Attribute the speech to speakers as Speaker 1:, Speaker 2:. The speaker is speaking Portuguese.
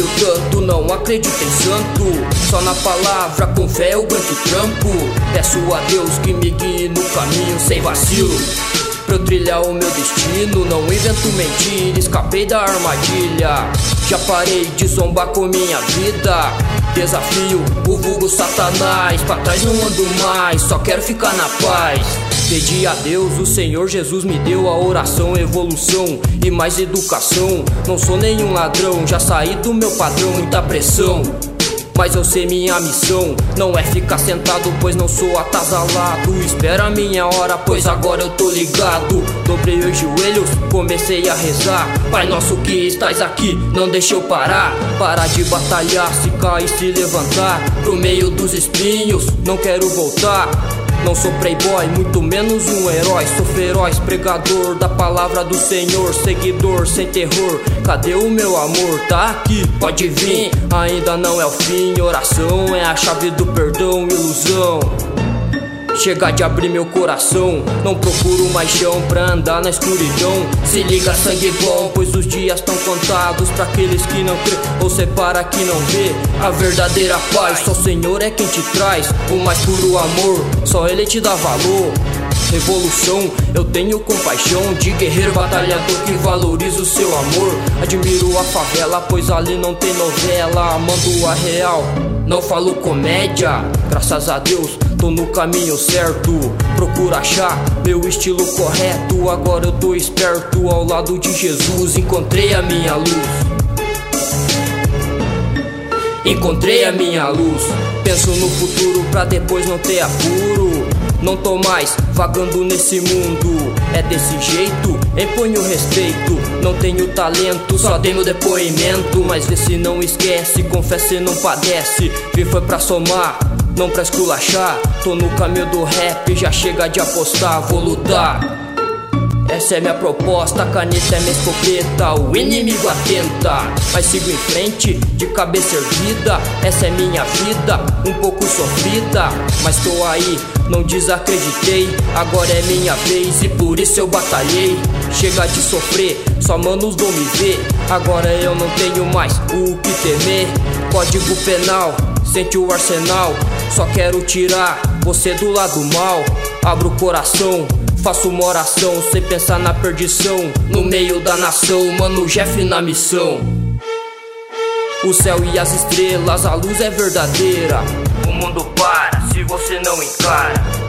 Speaker 1: tanto, não acredito em santo. Só na palavra, com fé eu aguento o trampo. Peço a Deus que me guie no caminho sem vacilo, pra eu trilhar o meu destino. Não invento mentira, escapei da armadilha. Já parei de zombar com minha vida. Desafio o vulgo Satanás, pra trás não ando mais, só quero ficar na paz. Pedi a Deus, o Senhor Jesus me deu a oração, evolução e mais educação. Não sou nenhum ladrão, já saí do meu padrão, muita pressão. Mas eu sei minha missão, não é ficar sentado, pois não sou atasalado. Espera a minha hora, pois agora eu tô ligado. Dobrei os joelhos, comecei a rezar. Pai nosso que estás aqui, não deixa eu parar. Parar de batalhar, se cair, se levantar. Pro meio dos espinhos, não quero voltar. Não sou playboy, muito menos um herói. Sou feroz, pregador da palavra do Senhor. Seguidor sem terror, cadê o meu amor? Tá aqui, pode vir, ainda não é o fim. Oração é a chave do perdão, ilusão. Chega de abrir meu coração, não procuro mais chão pra andar na escuridão. Se liga sangue bom, pois os dias estão contados pra aqueles que não crê ou separa que não vê a verdadeira paz. Só o Senhor é quem te traz o mais puro amor, só Ele te dá valor. Revolução, eu tenho compaixão de guerreiro batalhador que valoriza o seu amor. Admiro a favela, pois ali não tem novela. Mando a real, não falo comédia. Graças a Deus, tô no caminho certo. Procuro achar meu estilo correto. Agora eu tô esperto, ao lado de Jesus encontrei a minha luz. Encontrei a minha luz. Penso no futuro pra depois não ter apuro. Não tô mais vagando nesse mundo, é desse jeito, imponho respeito. Não tenho talento, só dei meu depoimento. Mas vê se não esquece, confessa e não padece. Vim foi pra somar, não pra esculachar. Tô no caminho do rap, já chega de apostar, vou lutar. Essa é minha proposta, a caneta é minha escopeta, o inimigo atenta, mas sigo em frente, de cabeça erguida. Essa é minha vida, um pouco sofrida, mas tô aí, não desacreditei. Agora é minha vez e por isso eu batalhei. Chega de sofrer, só manos vão me ver. Agora eu não tenho mais o que temer. Código penal, sente o arsenal. Só quero tirar você do lado mal. Abro o coração, faço uma oração sem pensar na perdição. No meio da nação, mano Jeff na missão. O céu e as estrelas, a luz é verdadeira. O mundo para se você não encara.